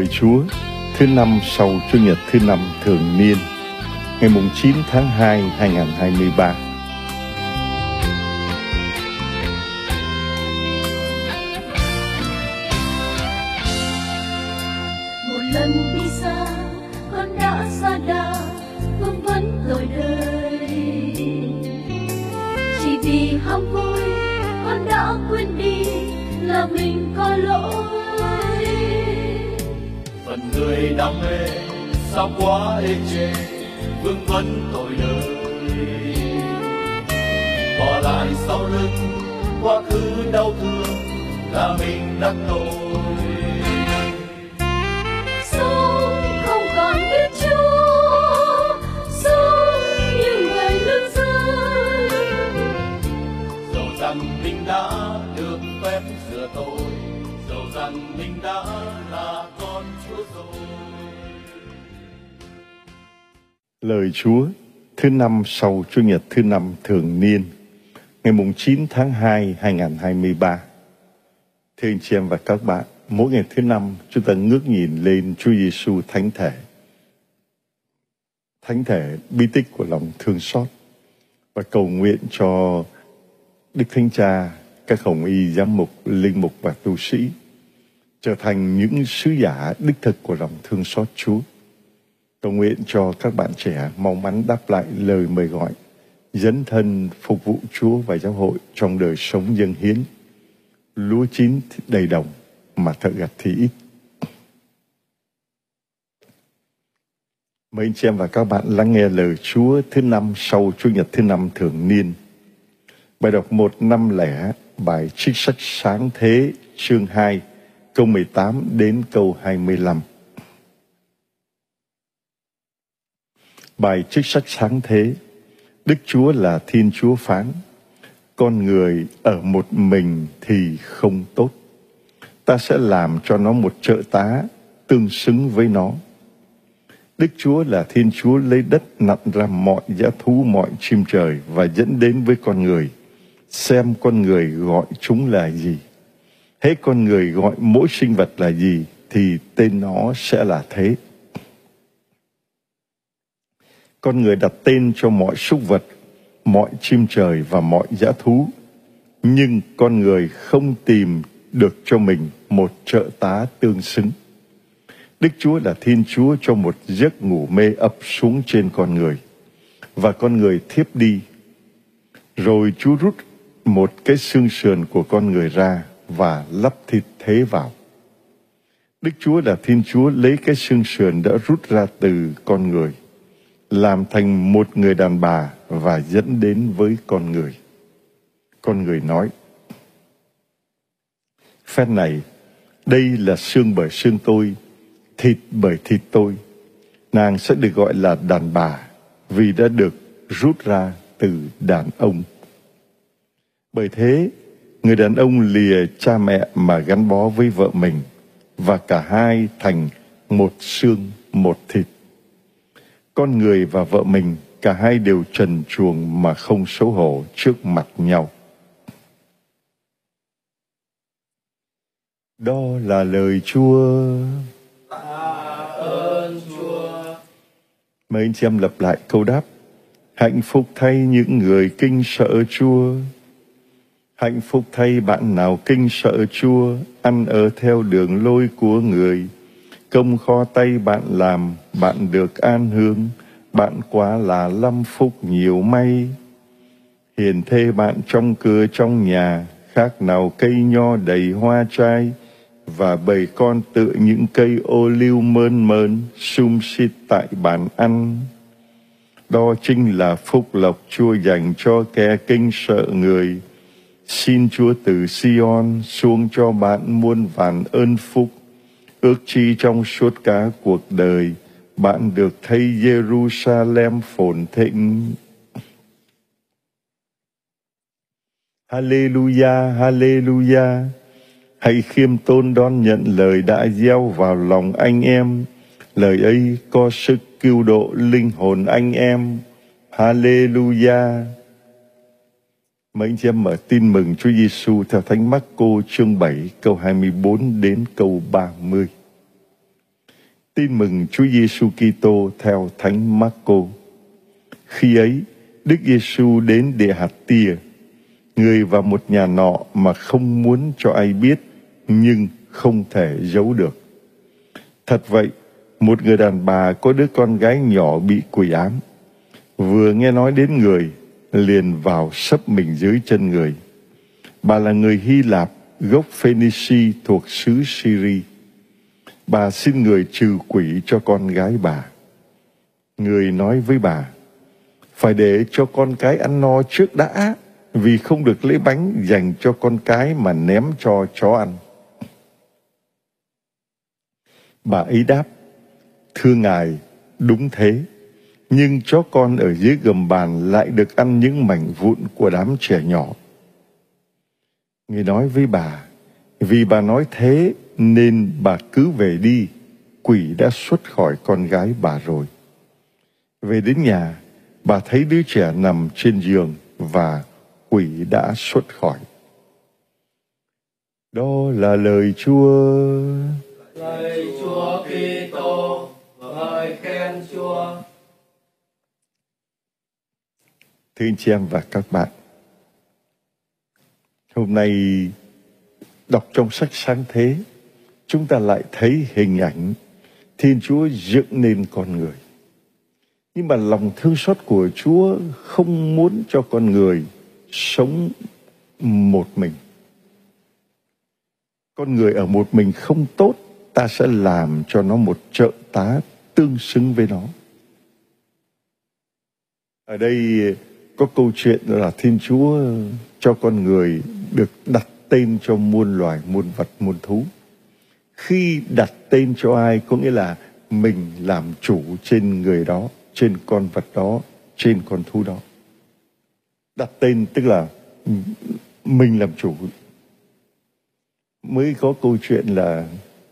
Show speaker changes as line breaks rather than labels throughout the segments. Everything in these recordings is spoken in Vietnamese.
Lời Chúa thứ năm sau Chủ nhật thứ năm thường niên, ngày 9 tháng 2, 2023.
Một lần đi xa, con đã xa đà, vương vấn tội đời. Chỉ vì ham vui, con đã quên đi là mình có lỗi.
Phần người đam mê sao quá ê chề, vương vấn tội đời. Bỏ lại sau lưng quá khứ đau thương là mình đắc tội.
Sống không còn biết Chúa, sống như người lương dân.
Dẫu rằng mình đã được phép sửa tội, dẫu rằng mình đã là con Chúa rồi.
Lời Chúa thứ năm sau Chủ nhật thứ năm thường niên, ngày 9 tháng 2, 2023. Thưa anh chị em và các bạn, mỗi ngày thứ năm chúng ta ngước nhìn lên Chúa Giêsu Thánh Thể. Thánh Thể bí tích của lòng thương xót, và cầu nguyện cho Đức Thánh Cha, các hồng y, giám mục, linh mục và tu sĩ trở thành những sứ giả đích thực của lòng thương xót Chúa. Cầu nguyện cho các bạn trẻ mau mắn đáp lại lời mời gọi, dấn thân phục vụ Chúa và giáo hội trong đời sống dâng hiến. Lúa chín thì đầy đồng, mà thợ gặt thì ít. Mời anh chị em và các bạn lắng nghe lời Chúa thứ năm sau Chủ nhật thứ năm thường niên. Bài đọc 150, bài trích sách Sáng Thế, chương 2, câu 18 đến câu 25. Bài trích sách Sáng Thế. Đức Chúa là Thiên Chúa phán: con người ở một mình thì không tốt. Ta sẽ làm cho nó một trợ tá tương xứng với nó. Đức Chúa là Thiên Chúa lấy đất nặn ra mọi dã thú, mọi chim trời và dẫn đến với con người, xem con người gọi chúng là gì. Hễ con người gọi mỗi sinh vật là gì thì tên nó sẽ là thế. Con người đặt tên cho mọi súc vật, mọi chim trời và mọi dã thú, nhưng con người không tìm được cho mình một trợ tá tương xứng. Đức Chúa là Thiên Chúa cho một giấc ngủ mê ập xuống trên con người, và con người thiếp đi. Rồi Chúa rút một cái xương sườn của con người ra và lắp thịt thế vào. Đức Chúa là Thiên Chúa lấy cái xương sườn đã rút ra từ con người, làm thành một người đàn bà và dẫn đến với con người. Con người nói: phen này, đây là xương bởi xương tôi, thịt bởi thịt tôi. Nàng sẽ được gọi là đàn bà, vì đã được rút ra từ đàn ông. Bởi thế, người đàn ông lìa cha mẹ mà gắn bó với vợ mình, và cả hai thành một xương, một thịt. Con người và vợ mình, cả hai đều trần truồng mà không xấu hổ trước mặt nhau. Đó là lời Chúa.
Tạ ơn Chúa.
Mời anh chị em lặp lại câu đáp: hạnh phúc thay những người kinh sợ Chúa. Hạnh phúc thay bạn nào kinh sợ Chúa, ăn ở theo đường lối của người. Công kho tay bạn làm, bạn được an hương, bạn quá là lâm phúc nhiều may. Hiền thê bạn trong cửa trong nhà, khác nào cây nho đầy hoa trái, và bầy con tựa những cây ô liu mơn mơn, sum xít tại bàn ăn. Đó chính là phúc lộc Chúa dành cho kẻ kinh sợ người. Xin Chúa từ Sion xuống cho bạn muôn vàn ơn phúc. Ước chi trong suốt cả cuộc đời, bạn được thấy Jerusalem phồn thịnh. Hallelujah, Hallelujah. Hãy khiêm tốn đón nhận lời đã gieo vào lòng anh em. Lời ấy có sức cứu độ linh hồn anh em. Hallelujah. Mấy anh chị em mở tin mừng Chúa Giêsu theo Thánh Mác-cô chương 7 câu 24 đến câu 30. Tin mừng Chúa Giêsu Kitô theo Thánh Marco. Khi ấy, Đức Giêsu đến địa hạt Tia, người vào một nhà nọ mà không muốn cho ai biết, nhưng không thể giấu được. Thật vậy, một người đàn bà có đứa con gái nhỏ bị quỷ ám, vừa nghe nói đến người, liền vào sấp mình dưới chân người. Bà là người Hy Lạp, gốc Phoenici thuộc xứ Syria. Bà xin người trừ quỷ cho con gái bà. Người nói với bà, phải để cho con cái ăn no trước đã, vì không được lấy bánh dành cho con cái mà ném cho chó ăn. Bà ấy đáp, thưa ngài, đúng thế, nhưng chó con ở dưới gầm bàn lại được ăn những mảnh vụn của đám trẻ nhỏ. Người nói với bà, vì bà nói thế nên bà cứ về đi, quỷ đã xuất khỏi con gái bà rồi. Về đến nhà, bà thấy đứa trẻ nằm trên giường và quỷ đã xuất khỏi. Đó là lời Chúa.
Lạy Chúa Kitô, ngợi khen Chúa.
Thưa anh chị em và các bạn, hôm nay đọc trong sách Sáng Thế, chúng ta lại thấy hình ảnh Thiên Chúa dựng nên con người. Nhưng mà lòng thương xót của Chúa không muốn cho con người sống một mình. Con người ở một mình không tốt, ta sẽ làm cho nó một trợ tá tương xứng với nó. Ở đây có câu chuyện là Thiên Chúa cho con người được đặt tên cho muôn loài, muôn vật, muôn thú. Khi đặt tên cho ai có nghĩa là mình làm chủ trên người đó, trên con vật đó, trên con thú đó. Đặt tên tức là mình làm chủ. Mới có câu chuyện là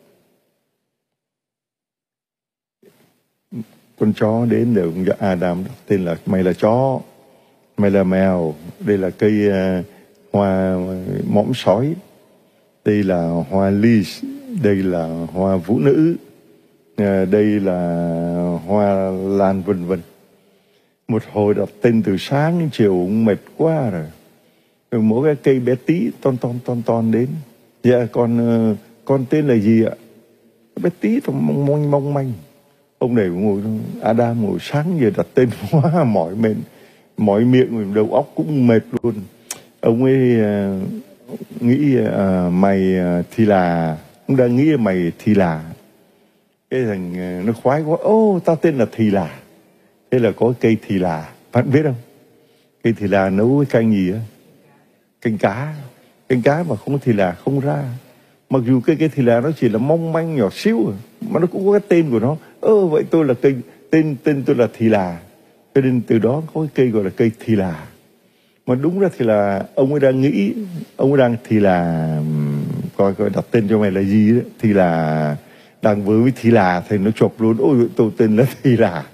con chó đến để ông Adam đặt tên là mày là chó, mày là mèo, đây là cây hoa mõm sói, đây là hoa lis, đây là hoa vũ nữ, đây là hoa lan, vân vân. Một hồi đặt tên từ sáng đến chiều cũng mệt quá rồi. Rồi mỗi cái cây bé tí ton đến. Dạ con tên là gì ạ? Bé tí mong manh. Ông này ngồi Adam ngồi sáng giờ đặt tên quá mỏi miệng, đầu óc cũng mệt luôn. Ông ấy nghĩ mày thì là, ông đang nghĩ mày thì là. Cái thằng nó khoái quá, tao tên là thì là. Thế là có cây thì là, bạn biết không? Cây thì là nấu cái canh gì á? Canh cá mà không có thì là không ra. Mặc dù cây thì là nó chỉ là mong manh nhỏ xíu mà nó cũng có cái tên của nó. Vậy tôi là cây, tên tôi là thì là. Cho nên từ đó có cái cây gọi là cây thì là. Mà đúng ra thì là ông ấy đang nghĩ, ông ấy đang thì là coi đặt tên cho mày là gì đó. Thì là đang với thì là thì nó chộp luôn. Ôi tôi tên là thì là.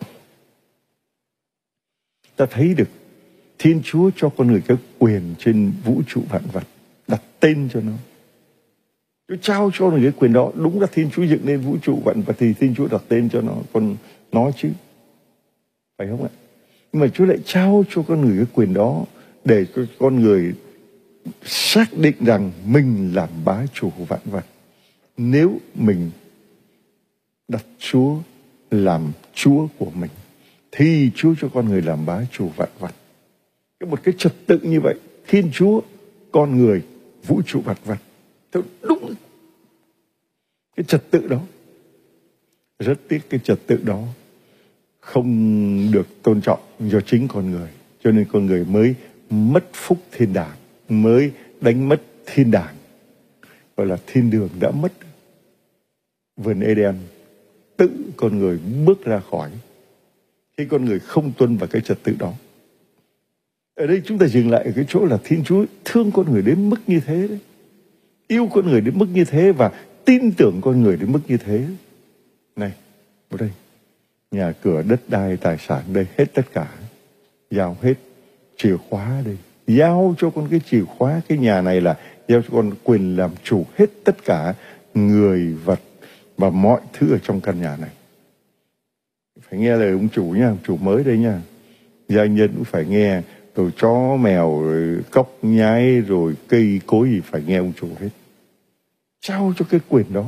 Ta thấy được Thiên Chúa cho con người cái quyền trên vũ trụ vạn vật, đặt tên cho nó. Chúa trao cho người cái quyền đó. Đúng là Thiên Chúa dựng nên vũ trụ vạn vật thì Thiên Chúa đặt tên cho nó, còn nó chứ, phải không ạ? Nhưng mà Chúa lại trao cho con người cái quyền đó để cho con người xác định rằng mình làm bá chủ của vạn vật. Nếu mình đặt Chúa làm Chúa của mình thì Chúa cho con người làm bá chủ vạn vật. Một cái trật tự như vậy, Thiên Chúa, con người, vũ trụ vạn vật, theo đúng cái trật tự đó. Rất tiếc cái trật tự đó không được tôn trọng do chính con người, cho nên con người mới mất phúc thiên đàng, mới đánh mất thiên đàng, gọi là thiên đường đã mất. Vườn Eden tự con người bước ra khỏi khi con người không tuân vào cái trật tự đó. Ở đây chúng ta dừng lại ở cái chỗ là Thiên Chúa thương con người đến mức như thế đấy, yêu con người đến mức như thế và tin tưởng con người đến mức như thế. Này, ở đây, nhà cửa, đất đai, tài sản đây, hết tất cả, giao hết, chìa khóa đây, giao cho con cái chìa khóa cái nhà này là giao cho con quyền làm chủ hết tất cả người vật, và mọi thứ ở trong căn nhà này. Phải nghe lời ông chủ nha, ông chủ mới đây nha. Gia nhân cũng phải nghe, rồi chó mèo, rồi cóc nhái, rồi cây cối gì phải nghe ông chủ hết. Trao cho cái quyền đó.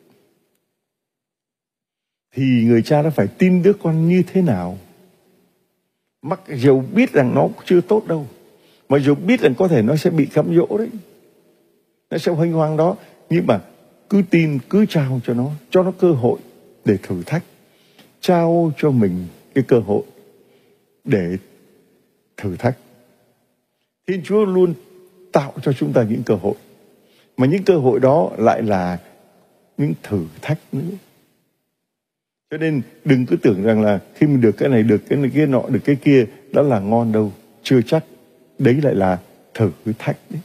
Thì người cha đã phải tin đứa con như thế nào. Mặc dù biết rằng nó chưa tốt đâu, mặc dù biết rằng có thể nó sẽ bị cám dỗ đấy, nó sẽ hoành hoang đó, nhưng mà cứ tin, cứ trao cho nó cơ hội để thử thách, trao cho mình cái cơ hội để thử thách. Thiên Chúa luôn tạo cho chúng ta những cơ hội, mà những cơ hội đó lại là những thử thách nữa. Cho nên đừng cứ tưởng rằng là khi mình được cái này, được cái này, kia nọ, được cái kia đó là ngon đâu. Chưa chắc. Đấy lại là thử thách đấy.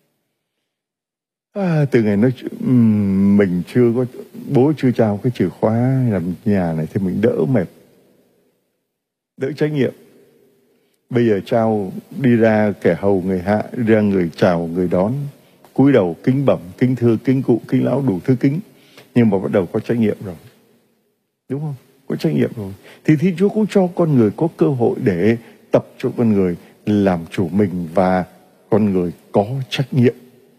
Từ ngày mình chưa có, bố chưa trao cái chìa khóa làm nhà này thì mình đỡ mệt, đỡ trách nhiệm. Bây giờ trao đi ra kẻ hầu người hạ, đi ra người chào người đón, cúi đầu kính bẩm, kính thưa, kính cụ, kính lão, đủ thứ kính. Nhưng mà bắt đầu có trách nhiệm rồi, đúng không? Có trách nhiệm rồi. Thì Thiên Chúa cũng cho con người có cơ hội để tập cho con người làm chủ mình, và con người có trách nhiệm.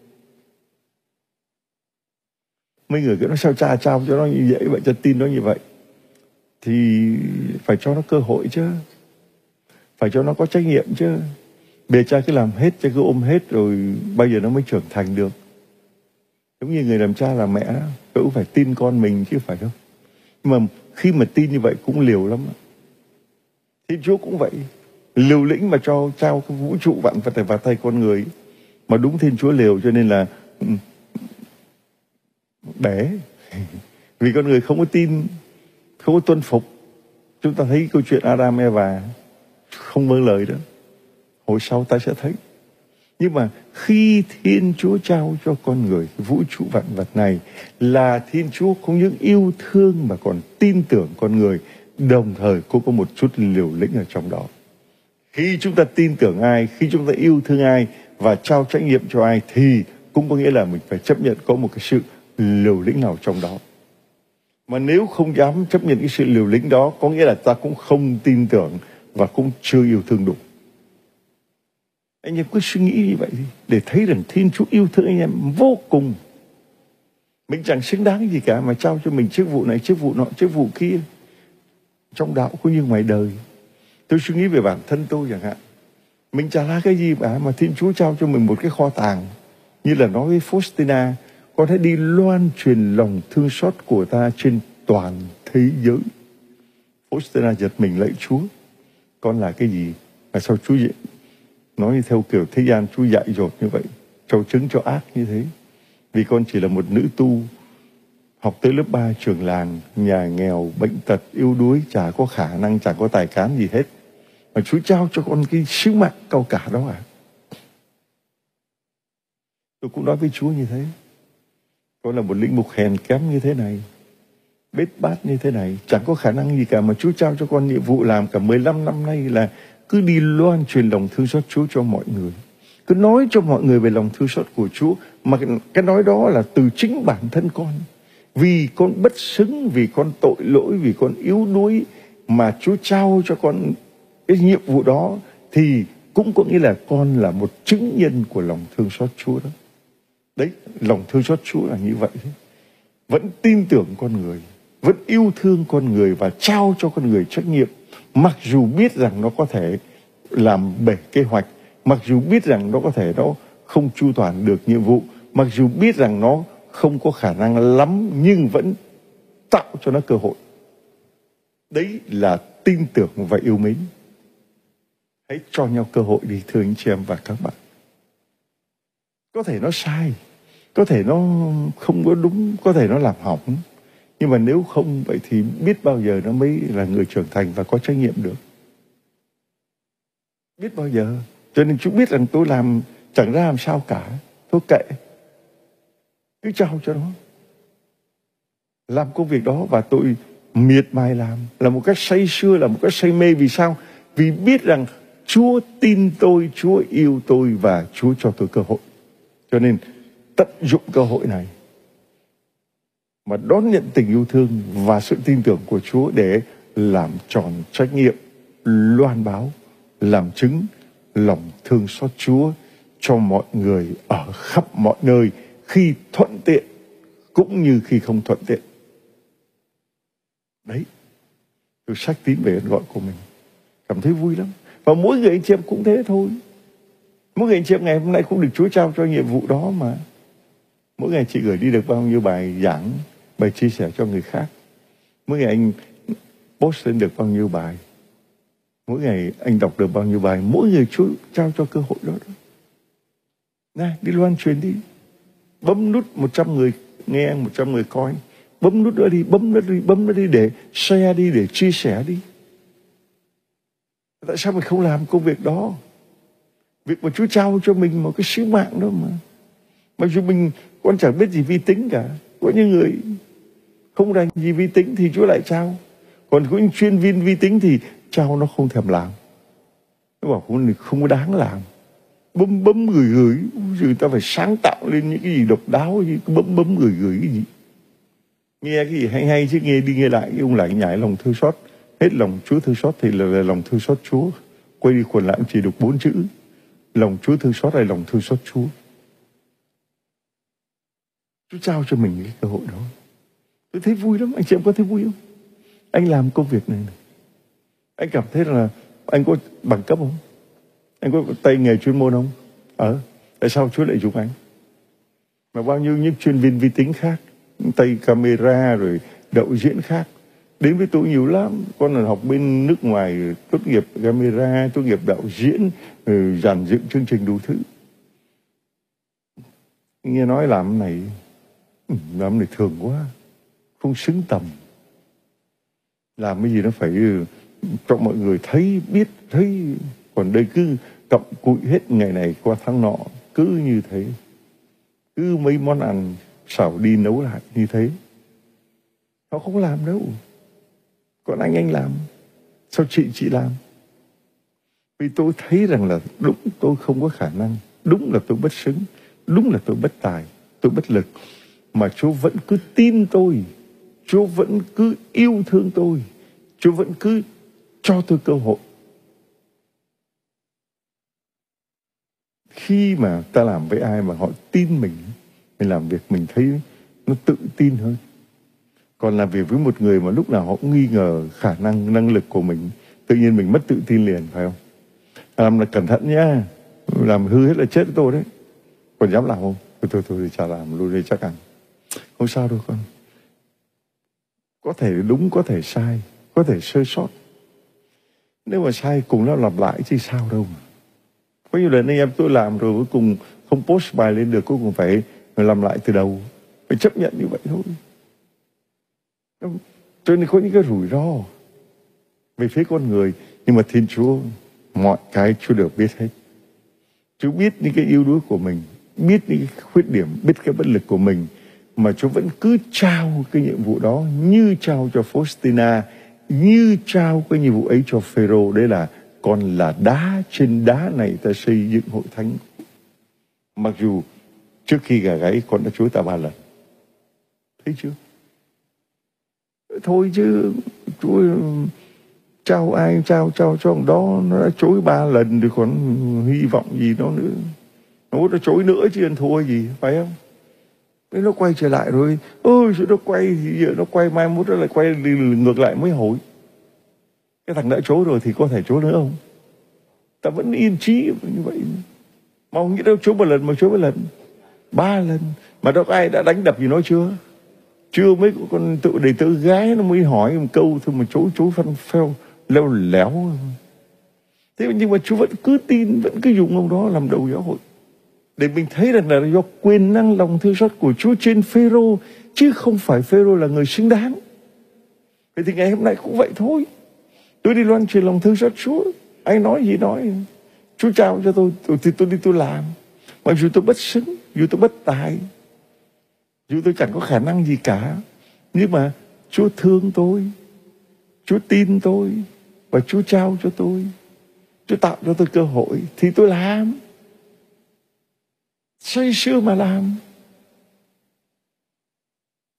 Mấy người cứ nói sao cha trao cho nó như vậy, cho tin nó như vậy. Thì phải cho nó cơ hội chứ, phải cho nó có trách nhiệm chứ. Bề cha cứ làm hết, cha cứ ôm hết, rồi bao giờ nó mới trưởng thành được. Giống như người làm cha làm mẹ đó, cũng phải tin con mình chứ phải không? Nhưng mà khi mà tin như vậy cũng liều lắm. Thiên Chúa cũng vậy, liều lĩnh mà trao cái vũ trụ vạn vật vào tay con người. Mà đúng Thiên Chúa liều, cho nên là bể. Vì con người không có tin, không có tuân phục. Chúng ta thấy câu chuyện Adam Eva không vâng lời đó, hồi sau ta sẽ thấy. Nhưng mà khi Thiên Chúa trao cho con người vũ trụ vạn vật này, là Thiên Chúa không những yêu thương mà còn tin tưởng con người, đồng thời cũng có một chút liều lĩnh ở trong đó. Khi chúng ta tin tưởng ai, khi chúng ta yêu thương ai và trao trách nhiệm cho ai, thì cũng có nghĩa là mình phải chấp nhận có một cái sự liều lĩnh nào trong đó. Mà nếu không dám chấp nhận cái sự liều lĩnh đó, có nghĩa là ta cũng không tin tưởng và cũng chưa yêu thương đủ. Anh em cứ suy nghĩ như vậy đi, để thấy rằng Thiên Chúa yêu thương anh em vô cùng. Mình chẳng xứng đáng gì cả mà trao cho mình chức vụ này, chức vụ nọ, chức vụ kia, trong đạo cũng như ngoài đời. Tôi suy nghĩ về bản thân tôi chẳng hạn, mình chả là cái gì cả, mà Thiên Chúa trao cho mình một cái kho tàng. Như là nói với Faustina, con hãy đi loan truyền lòng thương xót của ta trên toàn thế giới. Faustina giật mình lạy Chúa, con là cái gì mà sao Chúa nói theo kiểu thế gian, Chúa dạy dột như vậy, trao chứng cho ác như thế. Vì con chỉ là một nữ tu, học tới lớp 3 trường làng, nhà nghèo, bệnh tật, yếu đuối, chả có khả năng, chả có tài cán gì hết. Mà Chúa trao cho con cái sứ mạng cao cả đó à? Tôi cũng nói với Chúa như thế. Con là một linh mục hèn kém như thế này, bết bát như thế này, chẳng có khả năng gì cả, mà Chúa trao cho con nhiệm vụ làm cả 15 năm nay là cứ đi loan truyền lòng thương xót Chúa cho mọi người. Cứ nói cho mọi người về lòng thương xót của Chúa, mà cái nói đó là từ chính bản thân con. Vì con bất xứng, vì con tội lỗi, vì con yếu đuối, mà Chúa trao cho con cái nhiệm vụ đó, thì cũng có nghĩa là con là một chứng nhân của lòng thương xót Chúa đó. Đấy, lòng thương xót Chúa là như vậy. Vẫn tin tưởng con người, vẫn yêu thương con người và trao cho con người trách nhiệm. Mặc dù biết rằng nó có thể làm bể kế hoạch, mặc dù biết rằng nó có thể nó không chu toàn được nhiệm vụ, mặc dù biết rằng nó không có khả năng lắm, nhưng vẫn tạo cho nó cơ hội. Đấy là tin tưởng và yêu mến. Hãy cho nhau cơ hội đi, thưa anh chị em và các bạn. Có thể nó sai, có thể nó không có đúng, có thể nó làm hỏng. Nhưng mà nếu không vậy thì biết bao giờ nó mới là người trưởng thành và có trách nhiệm được. Biết bao giờ. Cho nên chú biết rằng tôi làm chẳng ra làm sao cả. Thôi kệ, cứ trao cho nó làm công việc đó, và tôi miệt mài làm một cách say sưa, là một cách say mê. Vì sao? Vì biết rằng Chúa tin tôi, Chúa yêu tôi và Chúa cho tôi cơ hội. Cho nên tận dụng cơ hội này. mà đón nhận tình yêu thương và sự tin tưởng của Chúa để làm tròn trách nhiệm, loan báo, làm chứng lòng thương xót Chúa cho mọi người ở khắp mọi nơi, khi thuận tiện cũng như khi không thuận tiện. Đấy, tôi xách tín về ơn gọi của mình, cảm thấy vui lắm. Và mỗi người anh chị em cũng thế thôi. Mỗi người anh chị em ngày hôm nay cũng được Chúa trao cho nhiệm vụ đó mà. Mỗi ngày chị gửi đi được bao nhiêu bài giảng, bài chia sẻ cho người khác. Mỗi ngày anh post lên được bao nhiêu bài. Mỗi ngày anh đọc được bao nhiêu bài. Mỗi người Chúa trao cho cơ hội đó. Này, đi loan truyền đi. Bấm nút 100 người nghe, 100 người coi. Bấm nút nữa đi, bấm nó đi để share đi, để chia sẻ đi. Tại sao mình không làm công việc đó? Việc mà Chúa trao cho mình một cái sứ mạng đó mà. Mà dù mình con chẳng biết gì vi tính cả. Có những người không rành gì vi tính thì Chúa lại trao. Còn có những chuyên viên vi tính thì trao nó không thèm làm. Nó bảo không có đáng làm. Bấm gửi rồi ta phải sáng tạo lên những cái gì độc đáo, bấm gửi cái gì. Nghe cái gì hay chứ nghe đi nghe lại ông lại nhảy lòng thương xót. Hết lòng Chúa thương xót thì là lòng thương xót Chúa. Quay đi quần lại chỉ được 4 chữ. Lòng Chúa thương xót hay lòng thương xót Chúa. Chúa trao cho mình cái cơ hội đó. Tôi thấy vui lắm. Anh chị em có thấy vui không? Anh làm công việc này. Anh cảm thấy là anh có bằng cấp không? Anh có tay nghề chuyên môn không? Tại sao Chúa lại dùng anh? Mà bao nhiêu những chuyên viên vi tính khác, tay camera rồi đạo diễn khác đến với tôi nhiều lắm. Con là học bên nước ngoài, tốt nghiệp camera, tốt nghiệp đạo diễn, dàn dựng chương trình đủ thứ. Nghe nói làm này thường quá, không xứng tầm. Làm cái gì nó phải cho mọi người thấy, biết, thấy. Còn đây cứ cặm cụi hết ngày này qua tháng nọ, cứ như thế. Cứ mấy món ăn xảo đi nấu lại như thế. Nó không làm đâu. Còn anh làm. Sao chị làm? Vì tôi thấy rằng là đúng tôi không có khả năng. Đúng là tôi bất xứng. Đúng là tôi bất tài. Tôi bất lực. Mà Chúa vẫn cứ tin tôi. Chúa vẫn cứ yêu thương tôi. Chúa vẫn cứ cho tôi cơ hội. Khi mà ta làm với ai mà họ tin mình làm việc mình thấy nó tự tin hơn. Còn làm việc với một người mà lúc nào họ cũng nghi ngờ khả năng, năng lực của mình, tự nhiên mình mất tự tin liền, phải không? Làm là cẩn thận nhá, làm hư hết là chết với tôi đấy. Còn dám làm không? Tôi chả làm luôn đây chắc ăn. Không sao đâu con. Có thể đúng, có thể sai, có thể sơ sót. Nếu mà sai cùng nó lặp lại chứ sao đâu mà. Có nhiều lần anh em tôi làm rồi cuối cùng không post bài lên được, cuối cùng phải làm lại từ đầu. Phải chấp nhận như vậy thôi. Cho nên có những cái rủi ro về phía con người. Nhưng mà Thiên Chúa, mọi cái Chúa đều biết hết. Chúa biết những cái yếu đuối của mình, biết những cái khuyết điểm, biết cái bất lực của mình. Mà Chúa vẫn cứ trao cái nhiệm vụ đó, như trao cho Faustina, như trao cái nhiệm vụ ấy cho Phêrô. Đấy là con là đá, trên đá này ta xây dựng hội thánh. Mặc dù trước khi gà gáy con đã chối ta 3 lần. Thấy chưa? Thôi chứ Chúa trao ai trao cho ông đó, nó đã chối 3 lần thì còn hy vọng gì nó nữa. Nó chối nữa chứ ăn thua gì, phải không? Thế nó quay trở lại rồi. Ôi nó quay thì giờ nó quay mai mốt nó lại quay ngược lại mới hối. Cái thằng đã chối rồi thì có thể chối nữa không? Ta vẫn yên trí như vậy. Mà không nghĩ đâu chối 1 lần mà chối 1 lần, 3 lần. Mà đâu có ai đã đánh đập gì nó chưa? Chưa, mấy con tự đầy tớ gái nó mới hỏi một câu thôi mà chối phân phèo leo léo. Thế nhưng mà Chúa vẫn cứ tin, vẫn cứ dùng ông đó làm đầu giáo hội. Để mình thấy rằng là do quyền năng lòng thương xót của Chúa trên Phêrô, chứ không phải Phêrô là người xứng đáng. Vậy thì ngày hôm nay cũng vậy thôi. Tôi đi loan truyền lòng thương xót Chúa. Anh nói gì nói. Chúa trao cho tôi thì tôi đi tôi làm. Mặc dù tôi bất xứng, dù tôi bất tài, dù tôi chẳng có khả năng gì cả. Nhưng mà Chúa thương tôi, Chúa tin tôi, và Chúa trao cho tôi, Chúa tạo cho tôi cơ hội, thì tôi làm. Say sưa mà làm.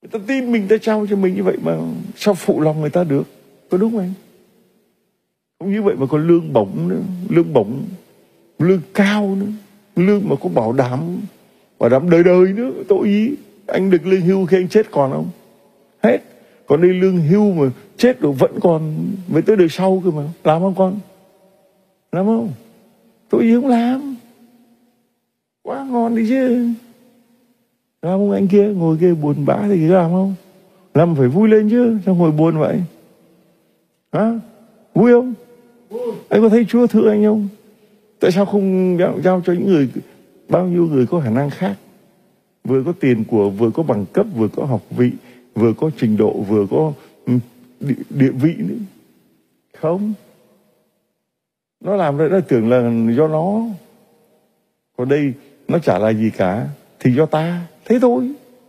Người ta tin mình, ta trao cho mình như vậy mà sao phụ lòng người ta được? Có đúng không? Không như vậy mà còn lương bổng nữa, lương cao nữa, lương mà có bảo đảm đời đời nữa. Tội gì? Anh được lương hưu khi anh chết còn không? Hết. Còn đây lương hưu mà chết rồi vẫn còn với tới đời sau cơ mà. Làm không con? Làm không? Tội gì không làm? Quá ngon đi chứ. Làm không? Anh kia ngồi kia buồn bã thì làm không? Làm phải vui lên chứ. Sao ngồi buồn vậy? Hả? Vui không? Anh có thấy Chúa thương anh không? Tại sao không giao cho những người, bao nhiêu người có khả năng khác, vừa có tiền của, vừa có bằng cấp, vừa có học vị, vừa có trình độ, vừa có địa vị nữa? Không. Nó làm ra nó tưởng là do nó. Còn đây nó chả là gì cả, thì do ta. Thế thôi.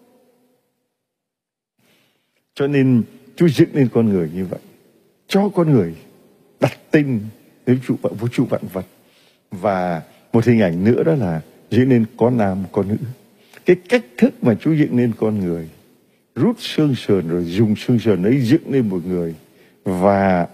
Cho nên Chúa dựng nên con người như vậy, cho con người đặt tên đến vũ trụ vạn vật. Và một hình ảnh nữa đó là dựng nên có nam có nữ. Cái cách thức mà Chúa dựng nên con người, rút xương sườn rồi dùng xương sườn ấy dựng nên một người và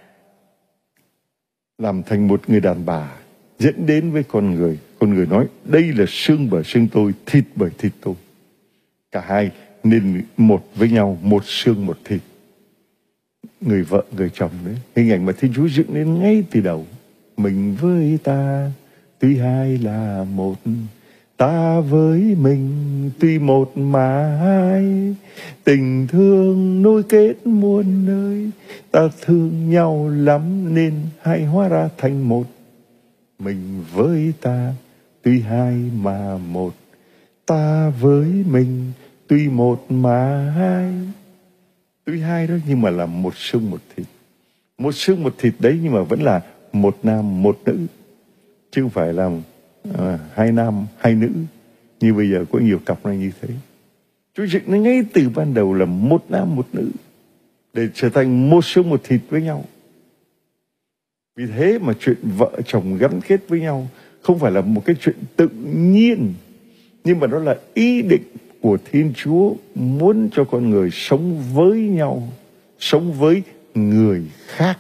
làm thành một người đàn bà, dẫn đến với con người. Con người nói đây là xương bởi xương tôi, thịt bởi thịt tôi. Cả hai nên một với nhau, một xương một thịt. Người vợ người chồng đấy, hình ảnh mà Thiên Chúa dựng nên ngay từ đầu. Mình với ta tuy hai là một, ta với mình tuy một mà hai. Tình thương nối kết muôn nơi, ta thương nhau lắm nên hai hóa ra thành một. Mình với ta tuy hai mà một, ta với mình tuy một mà hai. Tuy hai đó nhưng mà là một xương một thịt. Một xương một thịt đấy nhưng mà vẫn là một nam một nữ, chứ không phải là hai nam hai nữ như bây giờ có nhiều cặp này như thế. Chúa dựng nó ngay từ ban đầu là một nam một nữ để trở thành một xương một thịt với nhau. Vì thế mà chuyện vợ chồng gắn kết với nhau không phải là một cái chuyện tự nhiên, nhưng mà đó là ý định của Thiên Chúa muốn cho con người sống với nhau, sống với người khác.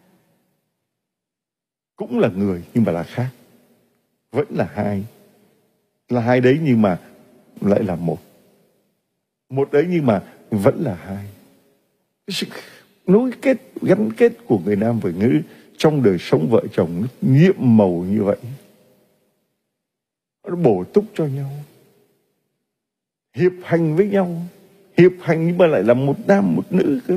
Cũng là người nhưng mà là khác. Vẫn là hai. Là hai đấy nhưng mà lại là một. Một đấy nhưng mà vẫn là hai. Cái sự nối kết, gắn kết của người nam và nữ trong đời sống vợ chồng nhiệm màu như vậy. Nó bổ túc cho nhau, hiệp hành với nhau. Hiệp hành nhưng mà lại là một nam một nữ cơ.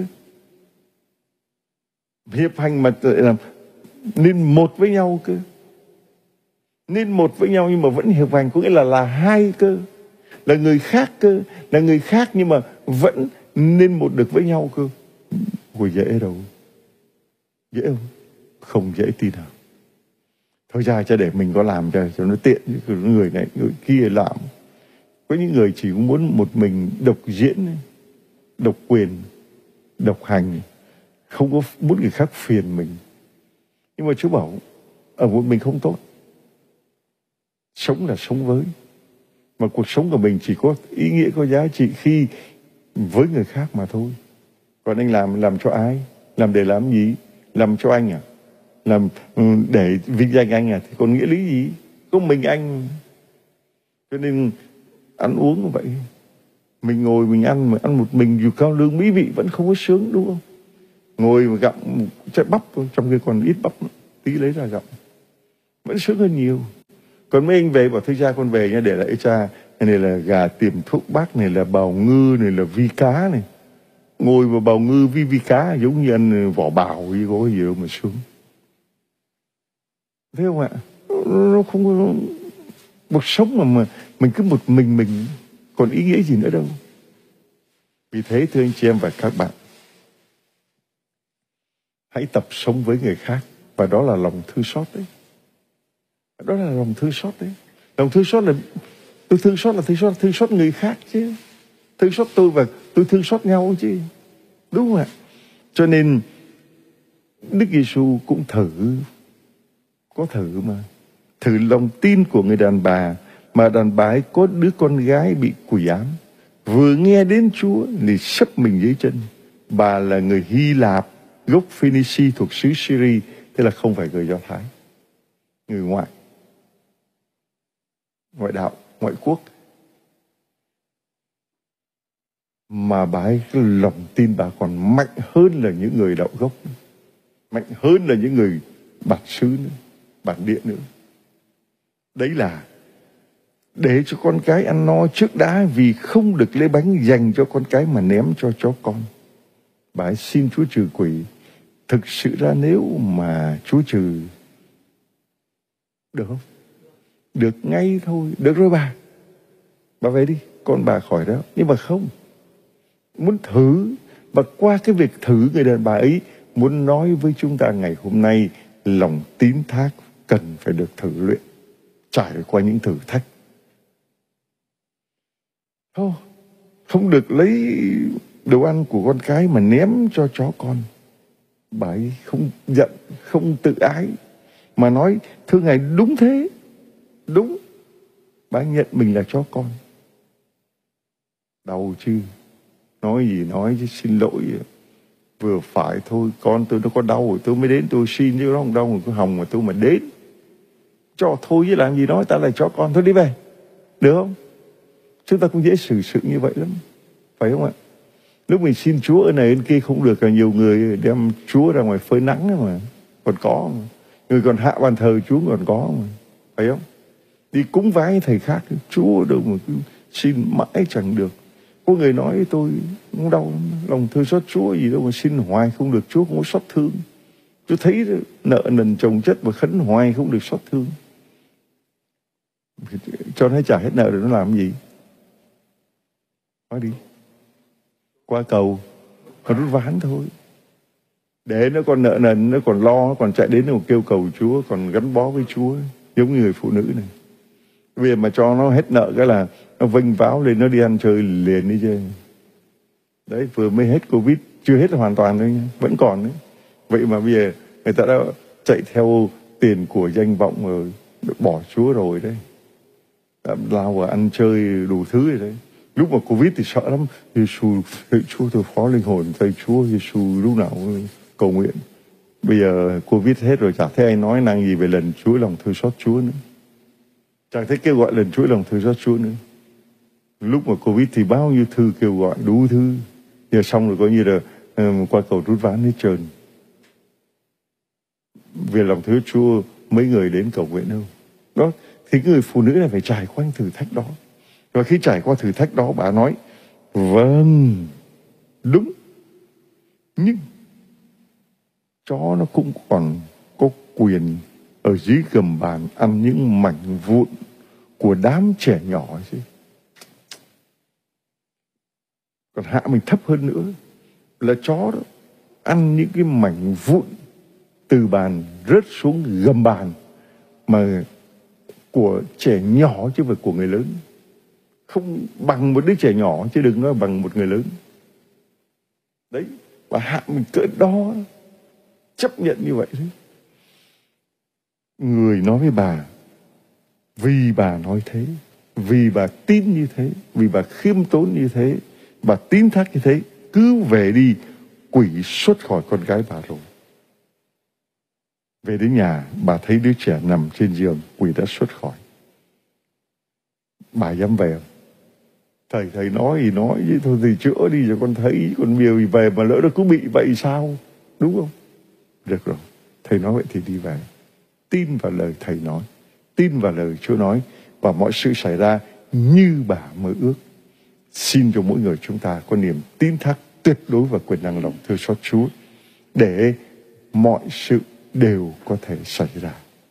Hiệp hành mà lại là nên một với nhau cơ. Nên một với nhau nhưng mà vẫn hiệp hành, có nghĩa là hai cơ. Là người khác cơ. Là người khác nhưng mà vẫn nên một được với nhau cơ. Ôi dễ đâu. Dễ không? Không dễ tí nào. Thôi ra cho để mình có làm cho nó tiện. Người này người kia làm. Có những người chỉ muốn một mình độc diễn, độc quyền, độc hành, không có muốn người khác phiền mình. Nhưng mà Chúa bảo ở một mình không tốt. Sống là sống với. Mà cuộc sống của mình chỉ có ý nghĩa, có giá trị khi với người khác mà thôi. Còn anh làm cho ai? Làm để làm gì? Làm cho anh à? Làm để vinh danh anh à? Thì còn nghĩa lý gì? Có mình anh. Cho nên ăn uống như vậy, mình ngồi mình ăn mà ăn một mình dù cao lương mỹ vị vẫn không có sướng, đúng không? Ngồi mà gặm trái bắp trong kia còn ít bắp, tí lấy ra gặm vẫn sướng hơn nhiều. Còn mấy anh về bảo thôi cha con về nha, để lại cha, này là gà tiềm thuốc bắc, này là bào ngư, này là vi cá này. Ngồi vào bào ngư vi cá giống như ăn vỏ bào gì, có gì đâu mà sướng. Thấy không ạ? Nó không có cuộc sống mà mình cứ một mình còn ý nghĩa gì nữa đâu. Vì thế thưa anh chị em và các bạn, hãy tập sống với người khác. Và đó là lòng thương xót đấy. Đó là lòng thương xót đấy. Lòng thương xót là tôi thương xót là thương xót người khác chứ. Thương xót tôi và tôi thương xót nhau chứ. Đúng không ạ? Cho nên Đức Giêsu cũng có thử mà. Thử lòng tin của người đàn bà, mà đàn bà ấy có đứa con gái bị quỷ ám. vừa nghe đến Chúa thì sấp mình dưới chân. Bà là người Hy Lạp, gốc Phoenicia thuộc xứ Syria, thế là không phải người Do Thái, người ngoại đạo, ngoại quốc. Mà bà ấy, cái lòng tin bà còn mạnh hơn là những người đạo gốc, mạnh hơn là những người bản xứ nữa, bản địa nữa. Đấy là để cho con cái ăn no trước đã, vì không được lấy bánh dành cho con cái mà ném cho chó con. Bà ấy xin Chúa trừ quỷ. Thực sự ra nếu mà Chúa trừ được không? Được ngay thôi. Được rồi bà về đi, con bà khỏi đó. Nhưng mà không, muốn thử. Và qua cái việc thử, người đàn bà ấy muốn nói với chúng ta ngày hôm nay, lòng tín thác cần phải được thử luyện, trải qua những thử thách. Không được lấy đồ ăn của con cái mà ném cho chó con. Bà ấy không giận, không tự ái, mà nói thưa Ngài đúng thế, đúng. Bà ấy nhận mình là chó con. Đau chứ, nói gì nói chứ, xin lỗi vừa phải thôi. Con tôi nó có đau rồi tôi mới đến tôi xin, chứ nó không đau rồi cái hồng mà tôi mà đến cho thôi chứ làm gì nói ta là chó con. Thôi đi về, được không? Chúng ta cũng dễ xử sự như vậy lắm, phải không ạ? Lúc mình xin Chúa ở này ở kia không được, là nhiều người đem Chúa ra ngoài phơi nắng mà còn có mà. Người còn hạ bàn thờ Chúa còn có mà, phải không? Đi cúng vái thầy khác, Chúa đâu mà cứ xin mãi chẳng được. Có người nói tôi không đau lòng thương xót Chúa gì đâu mà xin hoài không được, Chúa không có xót thương. Chúa thấy nợ nần chồng chất mà khấn hoài không được xót thương. Cho nó trả hết nợ rồi nó làm cái gì? Nói đi. Qua cầu còn rút ván thôi. Để nó còn nợ nần, nó còn lo, nó còn chạy đến nó kêu cầu Chúa, còn gắn bó với Chúa, giống như người phụ nữ này. Bây giờ mà cho nó hết nợ cái là nó vênh váo lên, nó đi ăn chơi liền đi chơi. Đấy, vừa mới hết Covid, chưa hết hoàn toàn đâu nha, vẫn còn đấy. Vậy mà bây giờ người ta đã chạy theo tiền của danh vọng rồi, bỏ Chúa rồi đấy. Đã lao vào ăn chơi đủ thứ rồi đấy. Lúc mà Covid thì sợ lắm. Giê-xu, thầy Chúa tôi phó linh hồn thầy Chúa, Giê-xu lúc nào cũng cầu nguyện. Bây giờ Covid hết rồi, chả thấy ai nói năng gì về lần Chúa lòng thương xót Chúa nữa. Chẳng thấy kêu gọi lần Chúa lòng thương xót Chúa nữa. Lúc mà Covid thì bao nhiêu thư kêu gọi đủ thứ. Giờ xong rồi coi như là qua cầu rút ván hết trơn. Về lòng thương Chúa mấy người đến cầu nguyện đâu. Đó, thì cái người phụ nữ này phải trải qua những thử thách đó. Và khi trải qua thử thách đó, bà nói vâng, đúng, nhưng chó nó cũng còn có quyền ở dưới gầm bàn ăn những mảnh vụn của đám trẻ nhỏ chứ. Còn hạ mình thấp hơn nữa là chó đó ăn những cái mảnh vụn từ bàn rớt xuống gầm bàn, mà của trẻ nhỏ chứ không phải của người lớn. Không bằng một đứa trẻ nhỏ chứ đừng nói bằng một người lớn. Đấy, bà hạ mình cỡ đó, chấp nhận như vậy đấy. Người nói với bà, vì bà nói thế, vì bà tin như thế, vì bà khiêm tốn như thế, bà tín thác như thế, cứ về đi, quỷ xuất khỏi con gái bà rồi. Về đến nhà, bà thấy đứa trẻ nằm trên giường, quỷ đã xuất khỏi. Bà dám về không? Thầy nói thì nói chứ thôi thì chữa đi cho con thấy, con nhiều thì về mà lỡ nó cứ bị vậy sao? Đúng không? Được rồi, thầy nói vậy thì đi về. Tin vào lời thầy nói, tin vào lời Chúa nói, và mọi sự xảy ra như bà mơ ước. Xin cho mỗi người chúng ta có niềm tín thác tuyệt đối vào quyền năng lòng thương xót Chúa, để mọi sự đều có thể xảy ra.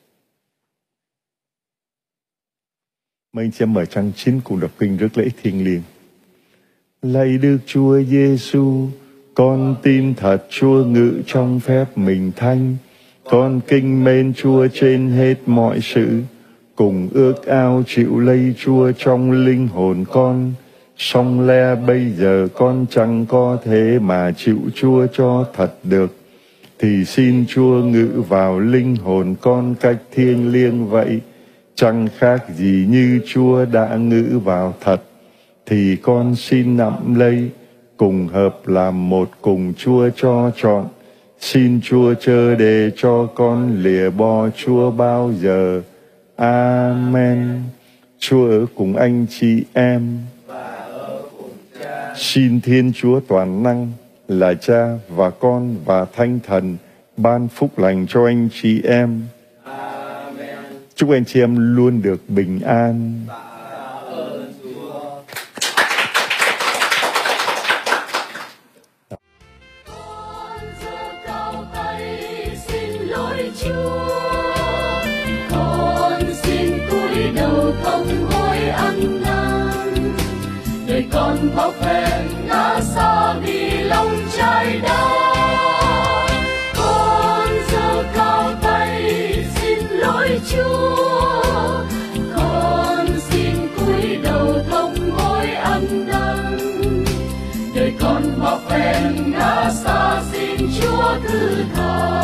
Mời anh chị em mở trang 9 cùng đọc kinh rước lễ thiêng liêng. Lạy Đức Chúa Giêsu, con tin thật Chúa ngự trong phép mình thánh. Con kính mến Chúa trên hết mọi sự, cùng ước ao chịu lây Chúa trong linh hồn con. Song lẽ bây giờ con chẳng có thể mà chịu Chúa cho thật được, thì xin Chúa ngự vào linh hồn con cách thiêng liêng vậy, chẳng khác gì như Chúa đã ngự vào thật. thì con xin nắm lấy, cùng hợp làm một cùng Chúa cho trọn. Xin Chúa chớ để cho con lìa bỏ Chúa bao giờ. Amen. Chúa ở cùng anh chị em. Xin Thiên Chúa toàn năng là Cha và Con và Thánh Thần ban phúc lành cho anh chị em.
Amen.
Chúc anh chị em luôn được bình an.
Con giơ cao tay xin lỗi Chúa, con xin cúi đầu không hối ăn năn. Đời con bao phen ngã xa vì lòng trái đất. Con giơ cao tay xin lỗi Chúa, con xin cúi đầu không hối ăn năn. Đời con bao phen ngã xa xin Chúa thứ tha.